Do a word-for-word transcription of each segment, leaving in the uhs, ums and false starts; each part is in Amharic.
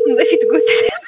በፊት ጎት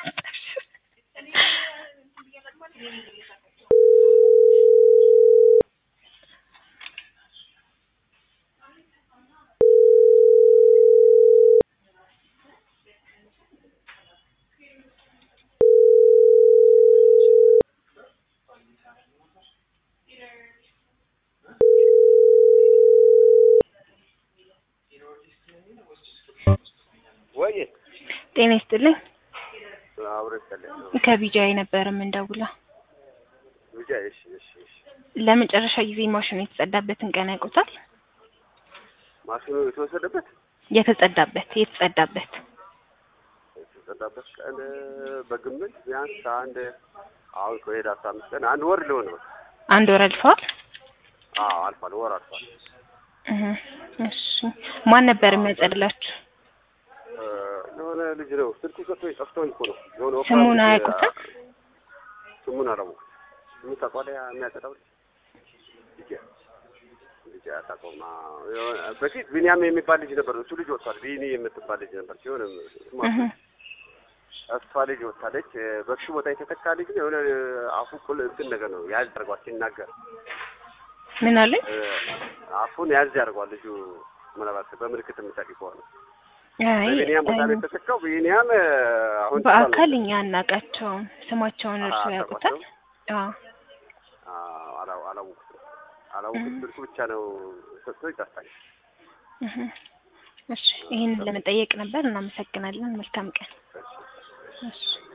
ወይ ጤና ይስጥልኝ አብረከለ ከቢጃይ ነበር የምንደውለው ቢጃይ እሺ እሺ እሺ ለመጨረሻ ጊዜ ማሽኑ የተጸዳበትን ቀን ያውቁታል ማሽኑ የተወሰደበት የተጸዳበት የተጸዳበት የተጸዳበት ቀን በግምት ቢያንስ አንድ አሁን ከሄደ አስራ አምስት ቀን አንድ ወር ሊሆን ነው አንድ ወር አልፏል አዎ አልፏል ወር አልፏል እህ እሺ ማን ነበር የሚያጸድላችሁ የሆነ ልጅ ነው ስልኩ ሰጥቶ ጠፍቶኝ እኮ ነው የሆነ ስሙን አያውቁትም ስሙን አላውቅም ስሙ ታውቃለህ የሚያጸዳው ልጅ ልጅ አታውቅም በፊት ቢኒያም የሚባል ልጅ ነበር እሱ ልጅ ወጣል ቢኒ የምትባል ልጅ ነበር ሲሆን ስሙ እሷ ልጅ ወጣለች በክሹ ቦታ የተተካ ልጅ ነው የሆነ አፉ ኩል እንትን ነገር ነው ያዝ አድርጓል ሲናገር ምን አለ አፉን ያዝ ያድርጓል ልጁ ምናልባት በምልክት የምታውቂ ከሆነ አይ ቢኒያም ቦታ ላይ ተተካው ቢኒያም አሁን በአካል እኛ አናውቃቸውም ስማቸውን እርሱ ያውቁታል አዎ አላው አላው አላው ስልኩ ብቻ ነው ሰጥቶ ይጣጣል እሺ እሺ ይሄን ለመጠየቅ ነበር እናመሰግናለን መልካም ቀን እሺ